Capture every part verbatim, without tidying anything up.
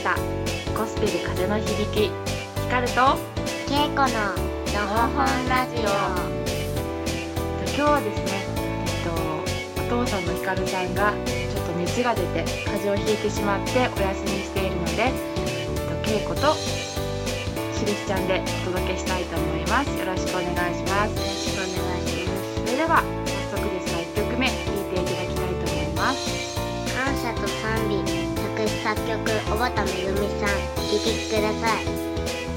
したゴスペル風の響き、光るとけいこののほほんラジオ。 今日はですね、えっと、お父さんの光さんがちょっと熱が出て風邪をひいてしまってお休みしているので、えっと、けいことしるしちゃんでお届けしたいと思います。よろしくお願いします。 よろしくお願いします。 それでは早速ですがいっきょくめ聴いていただきたいと思います。 感謝と賛美、作詞作曲小畑めぐみさん、お聴きください。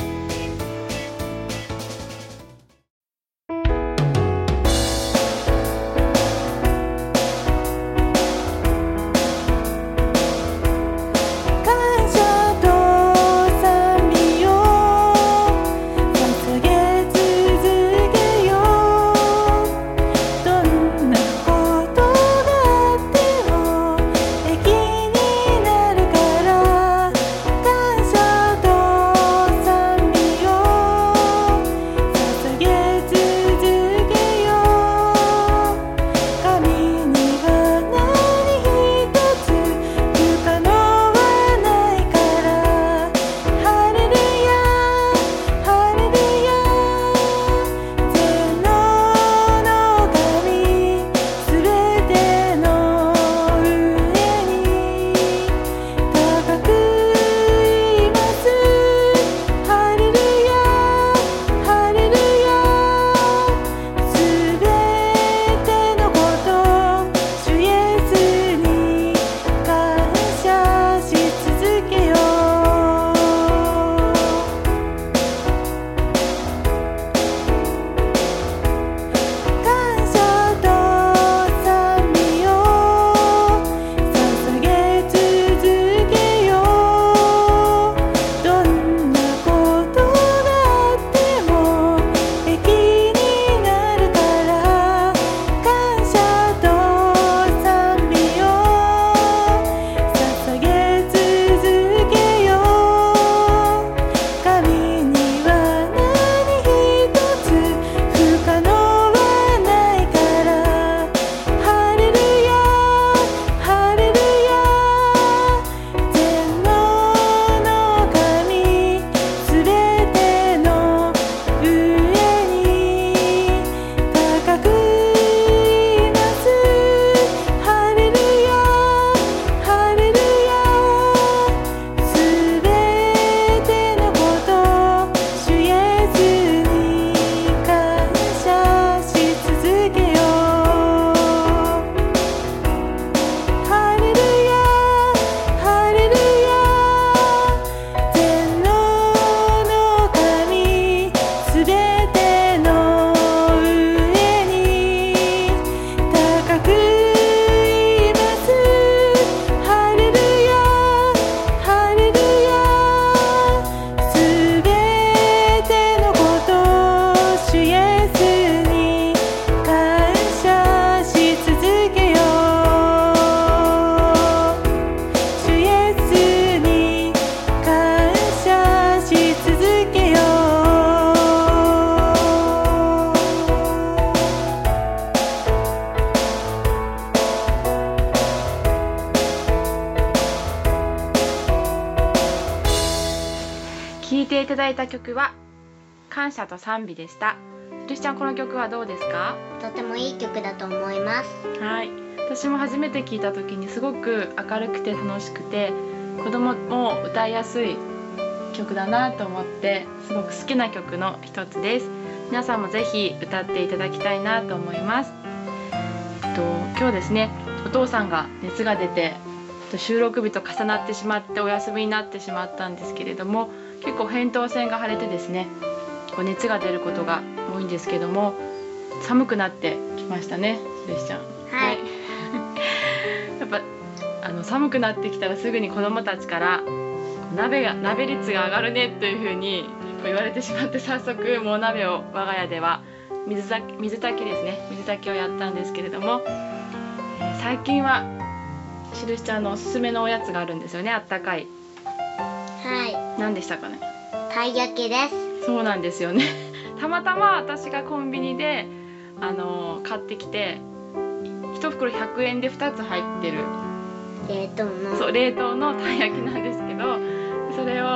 聴いていただいた曲は感謝と賛美でした。しるしちゃん、この曲はどうですか？ とてもいい曲だと思います。 はい、私も初めて聴いた時にすごく明るくて楽しくて、子供も歌いやすい曲だなと思ってすごく好きな曲の一つです。皆さんもぜひ歌っていただきたいなと思います。えっと、今日ですね、お父さんが熱が出て収録日と重なってしまってお休みになってしまったんですけれども、結構扁桃腺が腫れてですね、こう熱が出ることが多いんですけども、寒くなってきましたね、しるしちゃん。 はい、 やっぱあの寒くなってきたらすぐに子どもたちから鍋が鍋率が上がるねというふうに言われてしまって、早速もう鍋を我が家では水炊き、水炊きですね水炊きをやったんですけれども、えー、最近はしるしちゃんのおすすめのおやつがあるんですよね。あったかい。 はい。 何でしたかね？ たい焼きです。 そうなんですよね。たまたま私がコンビニであのー、買ってきていち袋ひゃくえんでふたつ入ってる冷凍のそう冷凍のたい焼きなんですけど、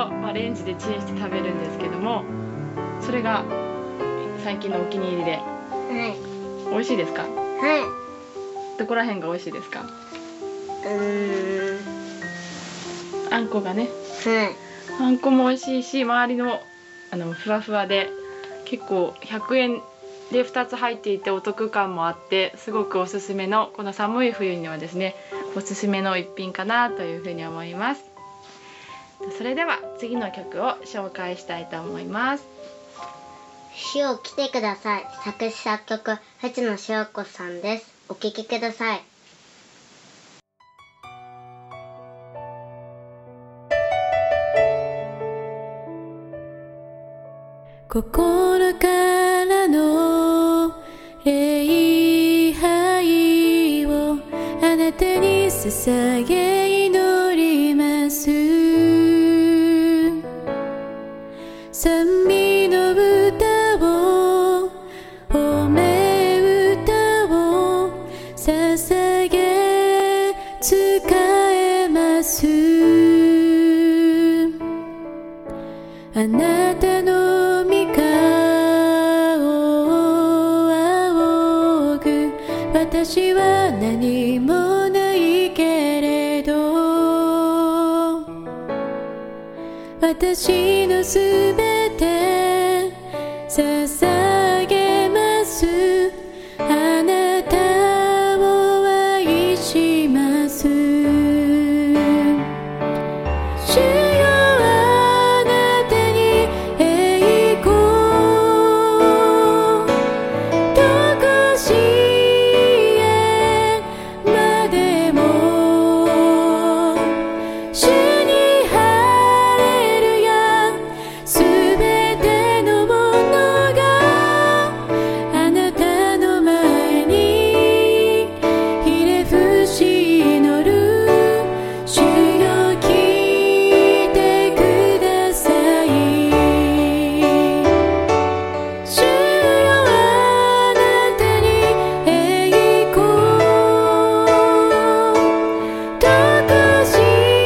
を、まあ、レンジでチンして食べるんですけども、それが最近のお気に入りで、 はい美味しいですか？ はいどこら辺が美味しいですか？ うーんあんこがね、 はいあんこも美味しいし、周りのあのふわふわで、結構ひゃくえんでふたつ入っていてお得感もあって、すごくおすすめの、この寒い冬にはですねおすすめの一品かなというふうに思います。それでは次の曲を紹介したいと思います。 死を来てください。作詞作曲藤野翔子さんです。お聴きください。 心からの礼拝をあなたに捧げ祈ります。賛美の歌を褒め歌を捧げ使えます。あなたの御顔を仰ぐ私は何もないけれど、私のすべて捧げます。あなたを愛します。主よあなたに栄光とこしえまでも主にハレルヤすべてのものがあなたの前にひれ伏し祈る。主よ聞いてください。主よあなたに栄光とこし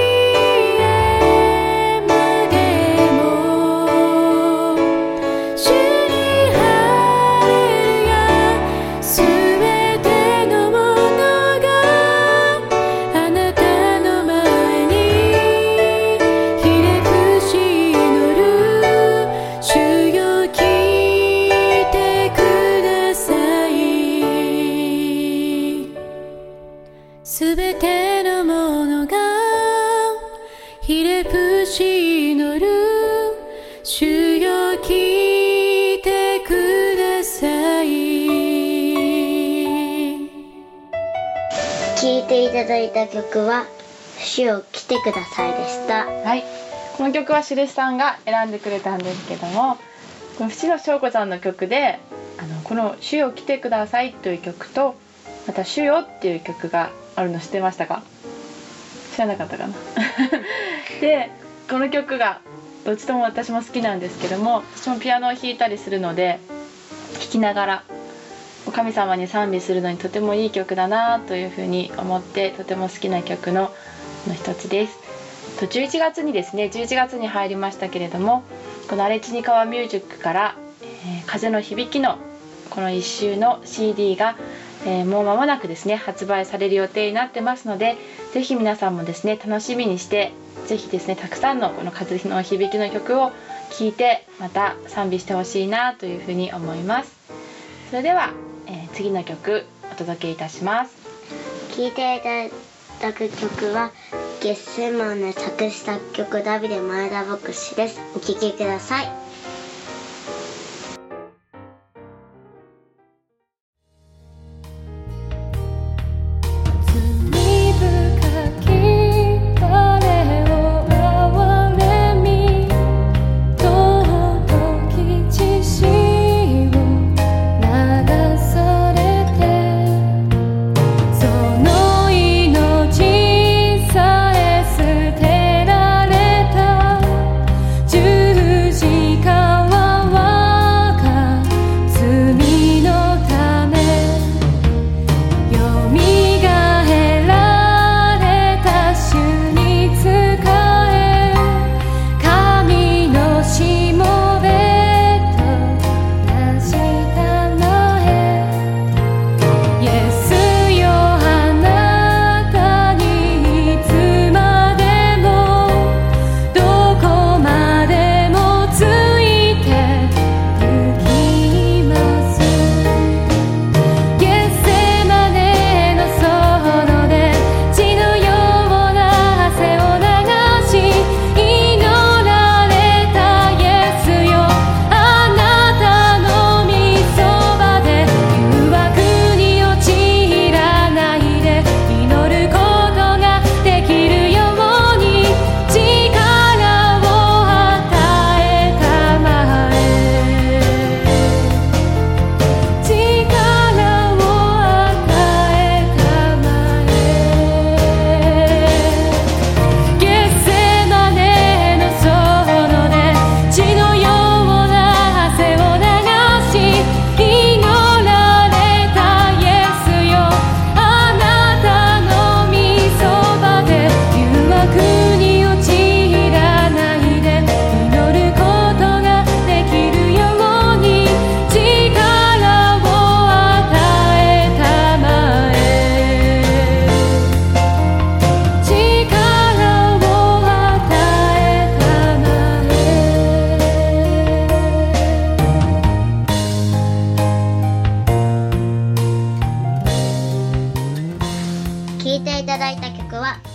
えまでも主にハレルヤすべてのものがあなたの前にひれ伏し祈る。主よ聞いてください。すべてのものがひれ伏し祈る。主よ聞いてください。 聴いていただいた曲は死を来てくださいでした。 はい、この曲はしるしさんが選んでくれたんですけども、この藤野翔子さんの曲で、あのこの主よ来てくださいという曲と、また主よっていう曲があるの知ってましたか？知らなかったかなで、この曲がどっちとも私も好きなんですけども、私もピアノを弾いたりするので弾きながら神様に賛美するのにとてもいい曲だなというふうに思って、とても好きな曲のの一つです。とじゅういちがつにですね、じゅういちがつに入りましたけれども、この荒地に川ミュージックから、えー、風の響きのこの一周の シーディー が、えー、もう間もなくですね発売される予定になってますので、ぜひ皆さんもですね楽しみにして、ぜひですねたくさんのこの風の響きの曲を聴いて、また賛美してほしいなというふうに思います。それでは、えー、次の曲お届けいたします。 聴いていただく曲はゲッセマネ作詞作曲ダビデ前田牧師です。お聴きください。 十字架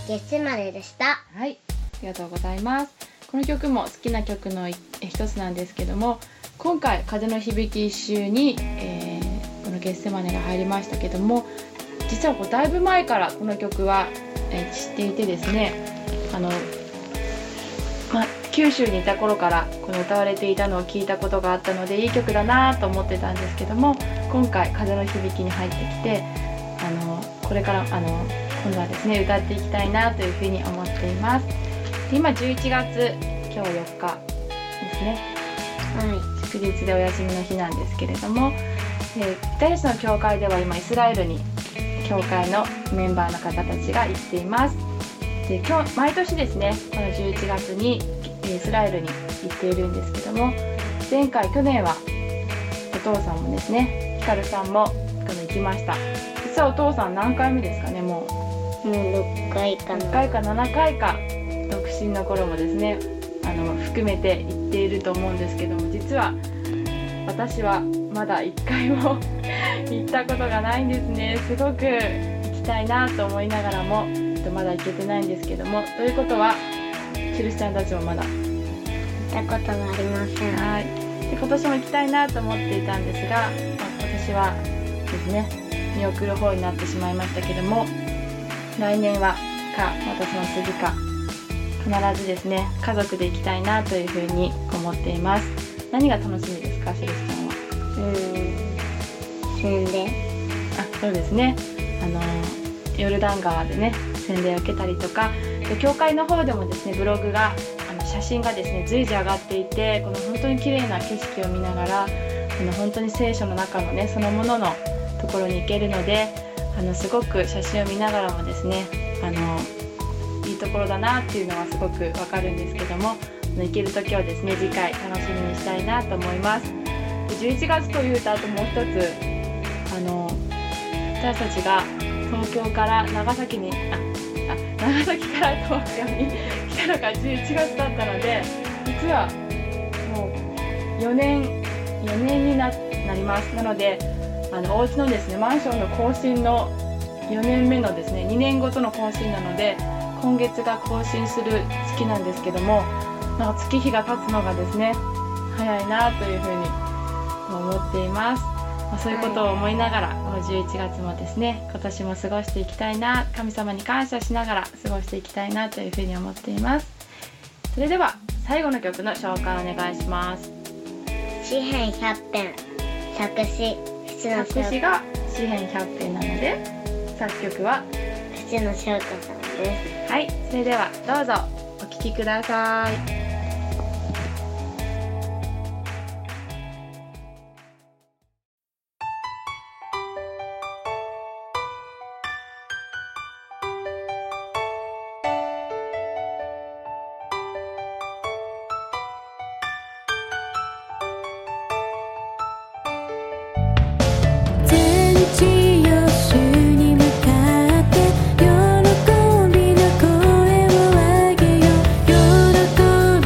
ゲッセマネでした。 はい、ありがとうございます。この曲も好きな曲の一つなんですけども、今回風の響き一周に、えー、このゲッセマネが入りましたけども、実はこうだいぶ前からこの曲は、えー、知っていてですね、あの、ま、九州にいた頃からこの歌われていたのを聞いたことがあったので、いい曲だなと思ってたんですけども、今回風の響きに入ってきて、あのこれからあの今度はですね歌っていきたいなというふうに思っています。で今じゅういちがつ今日よっかですね、はい、祝日でお休みの日なんですけれども、えー、ユダヤ人の教会では今イスラエルに教会のメンバーの方たちが行っています。で今日毎年ですねこのじゅういちがつにイスラエルに行っているんですけども、前回去年はお父さんもですねヒカルさんも行きました。実はお父さん何回目ですかね、もうもうろっかいかなろっかいかななかいか、独身の頃もですねあの含めて行っていると思うんですけども、実は私はまだいっかいも行ったことがないんですね。すごく行きたいなと思いながらもまだ行けてないんですけども、ということはしるしちゃんたちもまだ行ったことがありません。 はい、で今年も行きたいなと思っていたんですが、まあ、今年はですね見送る方になってしまいましたけども、来年はかまたその次か必ずですね家族で行きたいなというふうに思っています。何が楽しみですか、しるしちゃんは。 うーん洗礼。 あ、そうですね、あのヨルダン川でね洗礼を受けたりとか、で教会の方でもですねブログがあの写真がですね随時上がっていて、この本当に綺麗な景色を見ながらあの本当に聖書の中のねそのもののところに行けるので、あのすごく写真を見ながらもですねあのいいところだなっていうのはすごくわかるんですけども、行ける時はですね次回楽しみにしたいなと思います。でじゅういちがつというとあともう一つ、あの私たちが東京から長崎にああ長崎から東京に来たのがじゅういちがつだったので、実はもうよねんよねんに な, なります。なのであのお家のですねマンションの更新のよねんめのですねにねんごとの更新なので、今月が更新する月なんですけども、なんか月日が経つのがですね早いなというふうに思っています。まあ、そういうことを思いながら、このじゅういちがつもですね今年も過ごしていきたいな、神様に感謝しながら過ごしていきたいなというふうに思っています。それでは最後の曲の紹介をお願いします。 詩編ひゃっぺん、作詞作詞が詩編ひゃっぺんなので、作曲は藤野翔太さんです。 はい、それではどうぞお聴きください。 全地よ主に向かって喜びの声を上げよ、喜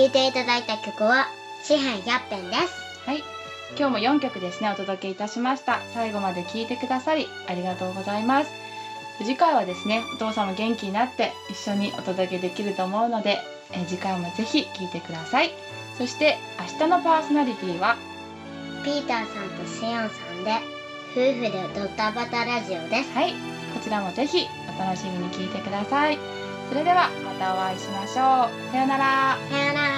いていただいた曲は詩編ひゃっぺんです。 はい、今日もよんきょくですねお届けいたしました。最後まで聴いてくださりありがとうございます。次回はですねお父さんも元気になって一緒にお届けできると思うので、え次回もぜひ聴いてください。そして明日のパーソナリティはピーターさんとシオンさんで夫婦でドタバタラジオです。 はい、こちらもぜひお楽しみに聴いてください。それではまたお会いしましょう。さよなら。 さよなら。